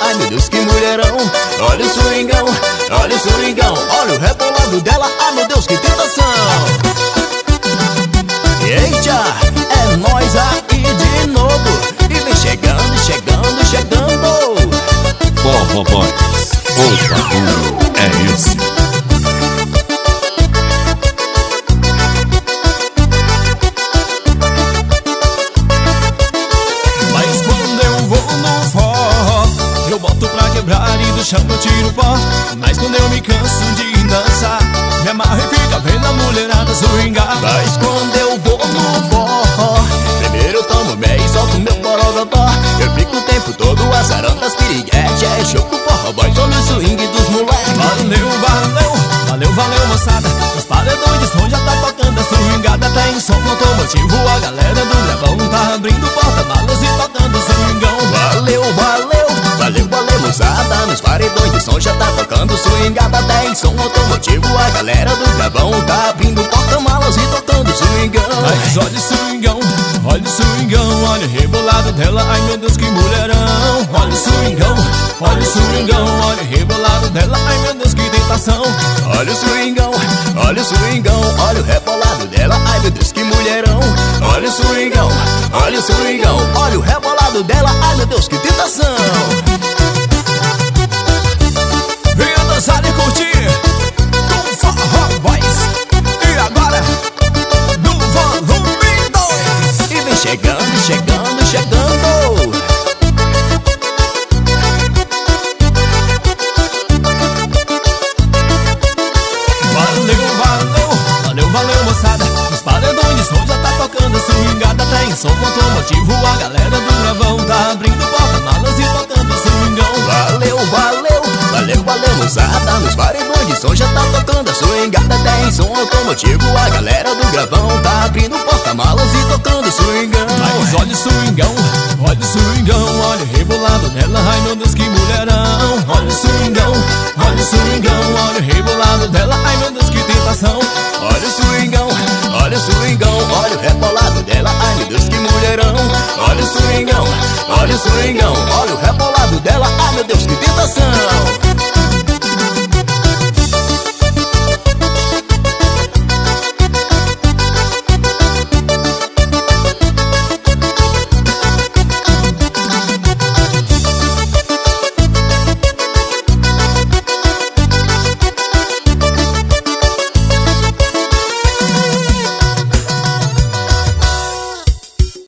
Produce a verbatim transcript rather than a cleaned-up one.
ai meu Deus, que mulherão. Olha o swingão, olha o swingão, olha o rebolado dela, ai meu Deus, que tentação. Eita, é nós aí de novo, e vem chegando, chegando, chegando. Forró Boys, o bagulho é esse. Mas quando eu vou no forró, eu boto pra quebrar e do chão eu tiro pó. Mas quando eu me canso de dançar, me amarro e fica vendo a mulherada swingar. Mas quando eu vou no forró, primeiro eu tomo meio e solto meu borogodó. Eu fico o tempo todo azarando as piriguetes. É show com Forró Boys, olha o swing dos moleques. Valeu, valeu, valeu, valeu moçada. Os paredões de som já tá tocando a swingada. Tem som automotivo, a galera do Gravão tá abrindo porta-malas e tocando o swingão. Valeu, valeu, valeu, valeu moçada. Nos paredões de som já tá tocando swingada. Tem som automotivo, a galera do Gravão tá abrindo porta-malas e tocando swingão. Mas olha o swingão, olha o swingão, olha o rebolado dela, ai meu Deus, que mulherão. Olha o swingão, olha o swingão, olha o rebolado dela, ai meu Deus, que tentação. Olha o swingão, olha o swingão, olha o rebolado dela, ai meu Deus, que mulherão. Olha o swingão, olha o swingão, olha o rebolado dela, ai meu Deus, que tentação. Venha dançar e curtir com Forró Boys. E agora, no volume dois. E vem chegando, chegando, chegando. Valeu, valeu, valeu, valeu moçada. Os paredões de som já tá tocando a swingada. Tem som automotivo, a galera do Gravão tá abrindo porta-malas e tocando swingão. Valeu, valeu, valeu, valeu moçada. Nos paredões de som já tá tocando a swingada. Tem som automotivo, a galera do Gravão tá abrindo porta-malas e tocando swingão. Mas olha o swingão, olha o swingão, olha o rebolado dela, ai meu Deus, que mulherão. Olha o swingão, olha o swingão, olha o rebolado dela, ai meu Deus, que tentação. Olha o swingão, olha o swingão, olha o rebolado dela, ai meu Deus, que mulherão. Olha o swingão, olha o swingão, olha o rebolado dela, ai meu Deus, que tentação.